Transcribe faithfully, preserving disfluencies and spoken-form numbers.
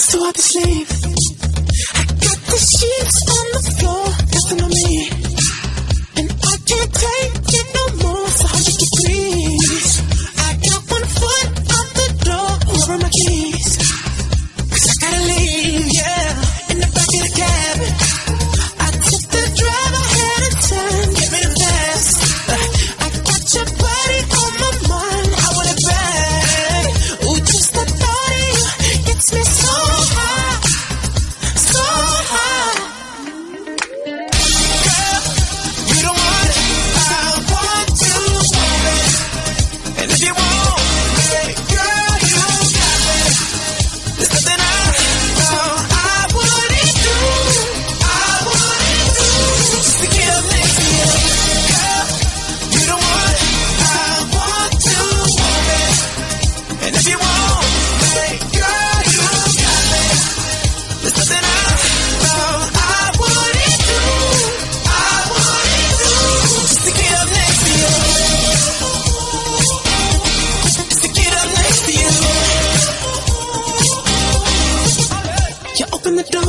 so hard to sleep. I got the sheets on the floor, nothing on me, and I can't take it no more. So hard to breathe. I got one foot out the door, where are my keys? 'Cause I gotta leave, yeah. In the back of the cab, I took the drive ahead of time, give me the fast. I got your body on my mind, I want it back. Ooh, just the thought of you gets me so high, so high. Girl, you the one I want to want it. And if you want me, girl, you got me. There's nothing I know I wouldn't do, I wouldn't do, just to get up next to you. Girl, you the one I want to want it. And if you want me, girl, you got me. There's nothing I know I wouldn't do, I wouldn't do, just to get up next to you. Just to get up next to you. You open the door,